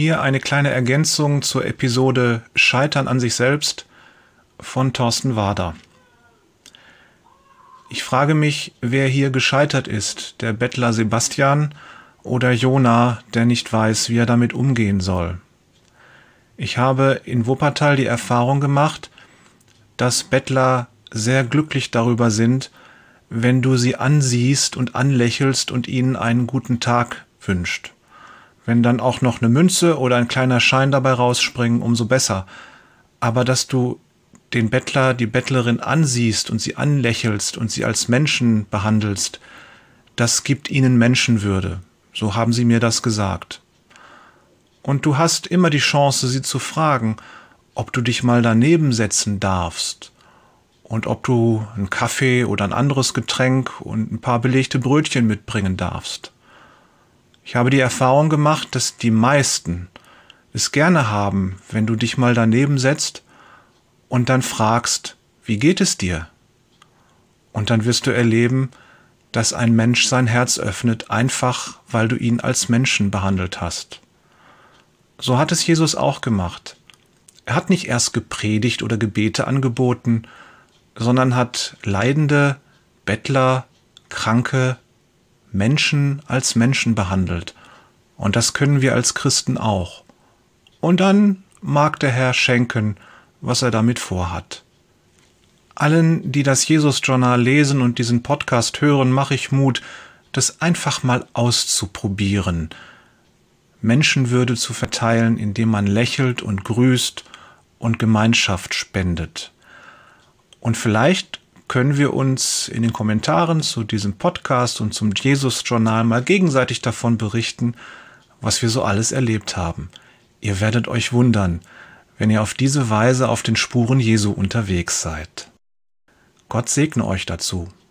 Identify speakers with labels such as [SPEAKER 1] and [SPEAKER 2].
[SPEAKER 1] Hier eine kleine Ergänzung zur Episode Scheitern an sich selbst von Thorsten Wader. Ich frage mich, wer hier gescheitert ist, der Bettler Sebastian oder Jona, der nicht weiß, wie er damit umgehen soll. Ich habe in Wuppertal die Erfahrung gemacht, dass Bettler sehr glücklich darüber sind, wenn du sie ansiehst und anlächelst und ihnen einen guten Tag wünscht. Wenn dann auch noch eine Münze oder ein kleiner Schein dabei rausspringen, umso besser. Aber dass du den Bettler, die Bettlerin ansiehst und sie anlächelst und sie als Menschen behandelst, das gibt ihnen Menschenwürde. So haben sie mir das gesagt. Und du hast immer die Chance, sie zu fragen, ob du dich mal daneben setzen darfst und ob du einen Kaffee oder ein anderes Getränk und ein paar belegte Brötchen mitbringen darfst. Ich habe die Erfahrung gemacht, dass die meisten es gerne haben, wenn du dich mal daneben setzt und dann fragst, wie geht es dir? Und dann wirst du erleben, dass ein Mensch sein Herz öffnet, einfach weil du ihn als Menschen behandelt hast. So hat es Jesus auch gemacht. Er hat nicht erst gepredigt oder Gebete angeboten, sondern hat leidende, Bettler, Kranke, Menschen als Menschen behandelt. Und das können wir als Christen auch. Und dann mag der Herr schenken, was er damit vorhat. Allen, die das Jesus-Journal lesen und diesen Podcast hören, mache ich Mut, das einfach mal auszuprobieren. Menschenwürde zu verteilen, indem man lächelt und grüßt und Gemeinschaft spendet. Und vielleicht können wir uns in den Kommentaren zu diesem Podcast und zum Jesus-Journal mal gegenseitig davon berichten, was wir so alles erlebt haben. Ihr werdet euch wundern, wenn ihr auf diese Weise auf den Spuren Jesu unterwegs seid. Gott segne euch dazu.